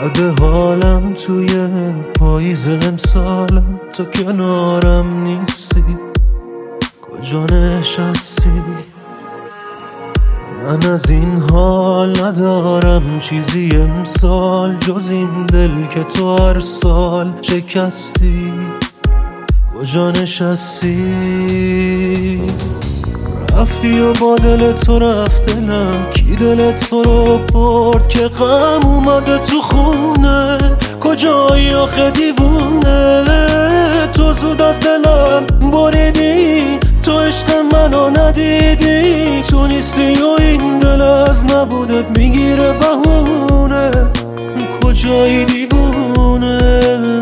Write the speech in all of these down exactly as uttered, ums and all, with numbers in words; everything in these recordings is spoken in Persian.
بده حالم توی پاییز امسالم، تو کنارم نیستی، کجا نشستی؟ من از این حال ندارم چیزی امسال جز این دل که تو هر سال شکستی، کجا نشستی؟ رفتی و با دل تو رفت دلم، کی دل تو رو برد که غم اومده تو خونه؟ کجایی آخه دیوونه؟ تو زود از دلم بریدی، تو عشق منو ندیدی، تو نیستی و این دل از نبودت میگیره بهونه، کجایی دیوونه؟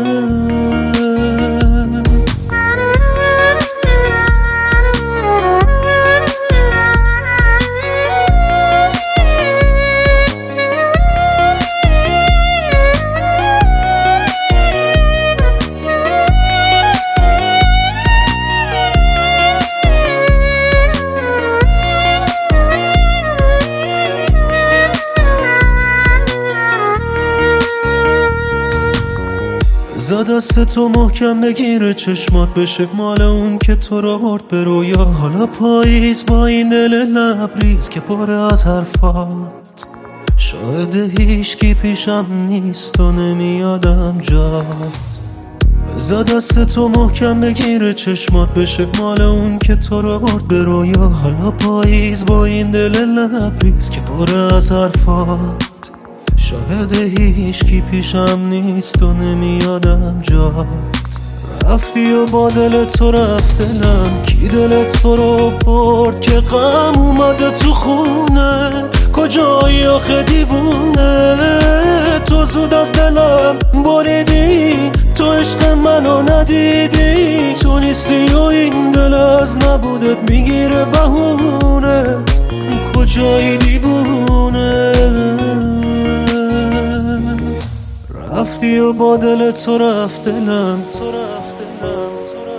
بزا دست تو محکم بگیره چشمات بشه مال اون که تو رو برد به رویا. حالا پاییز با این دل لبریز که پر از حرفات، شاید هیچکی پیشم نیست و نمیادم جات. بزا دست تو محکم بگیره چشمات بشه مال اون که تو رو برد به رویا. حالا پاییز با این دل لبریز که پر از حرفات، شاید هیچکی پیشم نیست و نمیادم جات. رفتی و با دل تو رفت دلم، کی دل تو رو برد که غم اومده تو خونه؟ کجایی آخه دیوونه؟ تو زود از دلم بریدی، تو عشق منو ندیدی، تو نیستی و این دل از نبودت میگیره بهونه، کجایی دیوونه؟ رفتی و با دل تو رفت دلم، تو رفت دلم، تو رفت